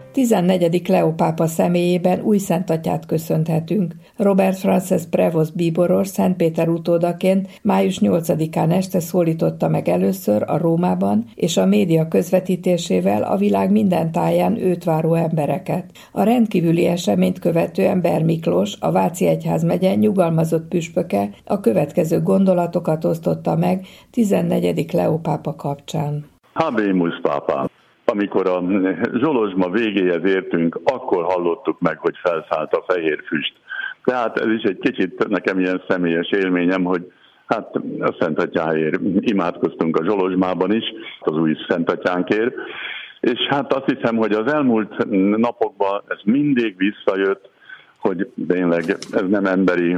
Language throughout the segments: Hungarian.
14. Leó pápa személyében új szentatyát köszönhetünk. Robert Frances Prevost bíboros Szentpéter utódaként május 8-án este szólította meg először a Rómában és a média közvetítésével a világ minden táján őt váró embereket. A rendkívüli eseményt követően Ber Miklós, a Váci egyházmegye nyugalmazott püspöke a következő gondolatokat osztotta meg 14. Leó pápa kapcsán. Habemus pápa. Amikor a Zsolozsma végéhez értünk, akkor hallottuk meg, hogy felszállt a fehér füst. Tehát ez is egy kicsit nekem ilyen személyes élményem, hogy hát a Szentatyáért imádkoztunk a Zsolozsmában is, az új Szentatyánkért, és hát azt hiszem, hogy az elmúlt napokban ez mindig visszajött, hogy tényleg ez nem emberi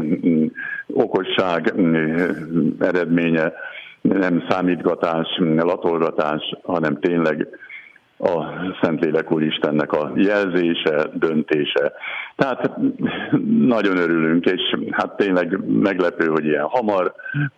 okosság eredménye, nem számítgatás, latolgatás, hanem tényleg a Szentlélek Úristennek a jelzése, döntése. Tehát nagyon örülünk, és hát tényleg meglepő, hogy ilyen hamar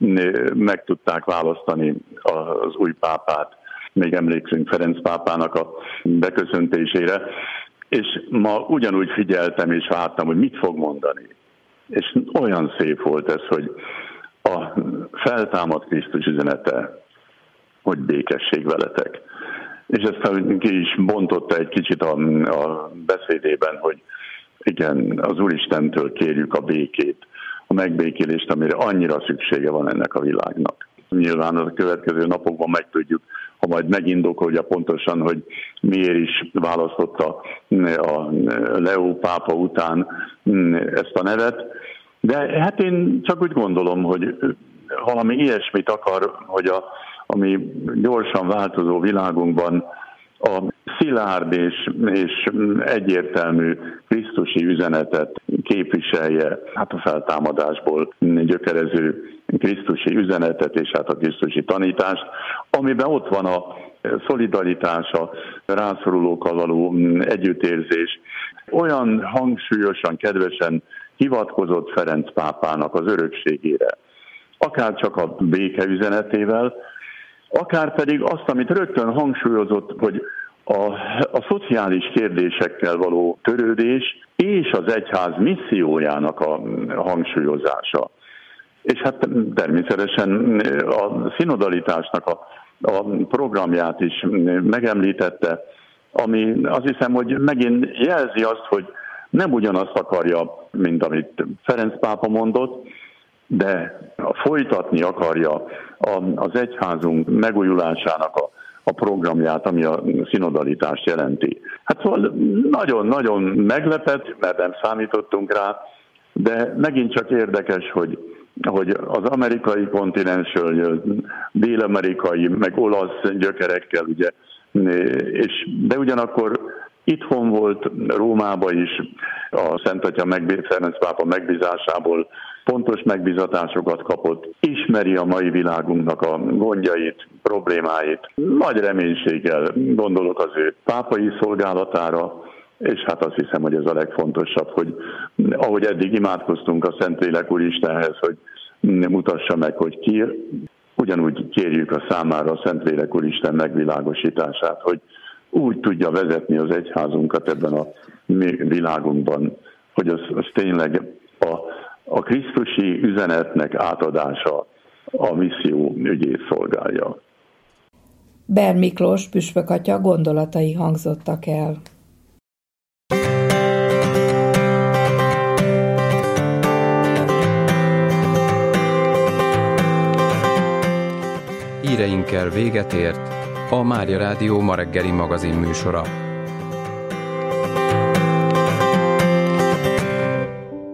meg tudták választani az új pápát. Még emlékszünk Ferenc pápának a beköszöntésére, és ma ugyanúgy figyeltem és vártam, hogy mit fog mondani. És olyan szép volt ez, hogy a feltámadt Krisztus üzenete, hogy békesség veletek. És ezt ki is bontotta egy kicsit a beszédében, hogy igen, az Úristentől kérjük a békét, a megbékélést, amire annyira szüksége van ennek a világnak. Nyilván a következő napokban megtudjuk, ha majd megindokolja pontosan, hogy miért is választotta a Leó pápa után ezt a nevet. De hát én csak úgy gondolom, hogy valami ilyesmit akar, hogy ami gyorsan változó világunkban a szilárd és egyértelmű krisztusi üzenetet képviselje, hát a feltámadásból gyökerező krisztusi üzenetet és hát a krisztusi tanítást, amiben ott van a szolidaritás, a rászorulókkal való együttérzés. Olyan hangsúlyosan, kedvesen hivatkozott Ferenc pápának az örökségére, akár csak a béke üzenetével, akár pedig azt, amit rögtön hangsúlyozott, hogy a szociális kérdésekkel való törődés és az egyház missziójának a hangsúlyozása. És hát természetesen a szinodalitásnak a programját is megemlítette, ami azt hiszem, hogy megint jelzi azt, hogy nem ugyanazt akarja, mint amit Ferenc pápa mondott, de folytatni akarja az egyházunk megújulásának a programját, ami a szinodalitást jelenti. Hát szóval nagyon-nagyon meglepett, mert nem számítottunk rá, de megint csak érdekes, hogy az amerikai kontinensről jön, dél-amerikai, meg olasz gyökerekkel, ugye, de ugyanakkor itthon volt Rómában is a Szentatya Ferenc pápa megbízásából pontos megbízatásokat kapott, ismeri a mai világunknak a gondjait, problémáit. Nagy reménységgel gondolok az ő pápai szolgálatára, és hát azt hiszem, hogy ez a legfontosabb, hogy ahogy eddig imádkoztunk a Szentlélek Úristenhez, hogy mutassa meg, hogy ki, ugyanúgy kérjük a számára a Szentlélek Úristen megvilágosítását, hogy úgy tudja vezetni az egyházunkat ebben a világunkban, hogy az tényleg a krisztusi üzenetnek átadása a misszió ügyét szolgálja. Ber Miklós püspökatya gondolatai hangzottak el. Híreinkkel véget ért a Mária Rádió ma reggeli magazin műsora.